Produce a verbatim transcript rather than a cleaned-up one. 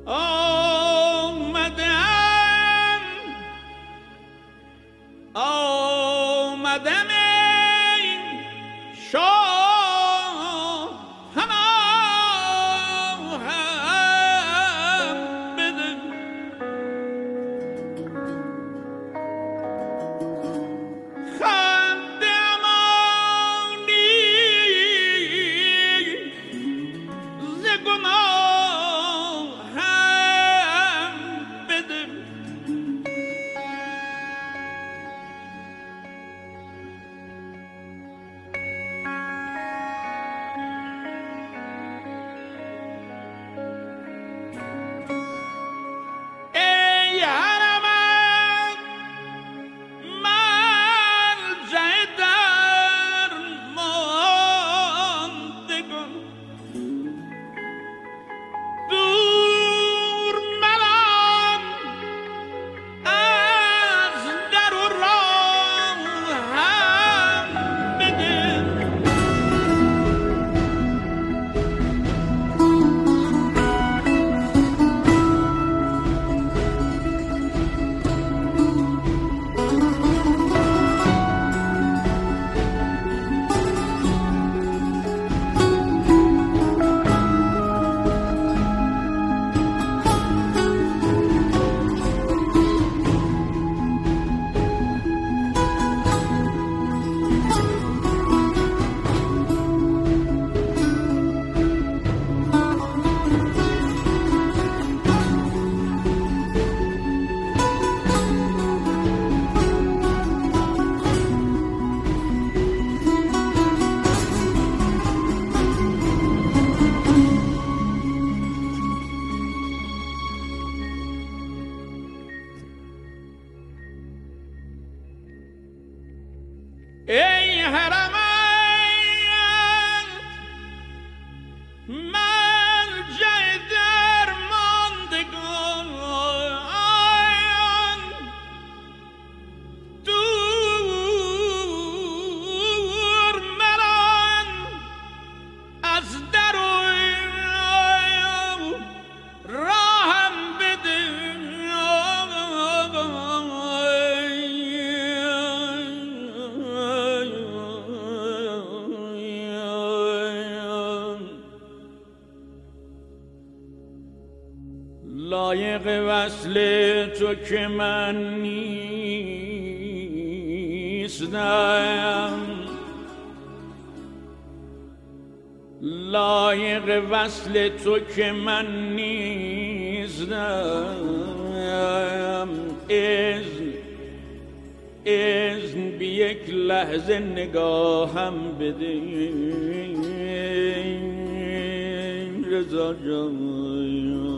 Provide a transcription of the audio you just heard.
آمدم آمدم این شاه هم بده خنده امانی ز گناه هم بده ای حرمت ملجأ درماندگان دور ملان از در و راه هم بده ای حرمت ملجأ درماندگان دور ملان از در و راهم بده لایق وصل تو که من نیستم لایق وصل تو که من نیستم اذن اذن بی یک لحظه نگاهم بده رضا جان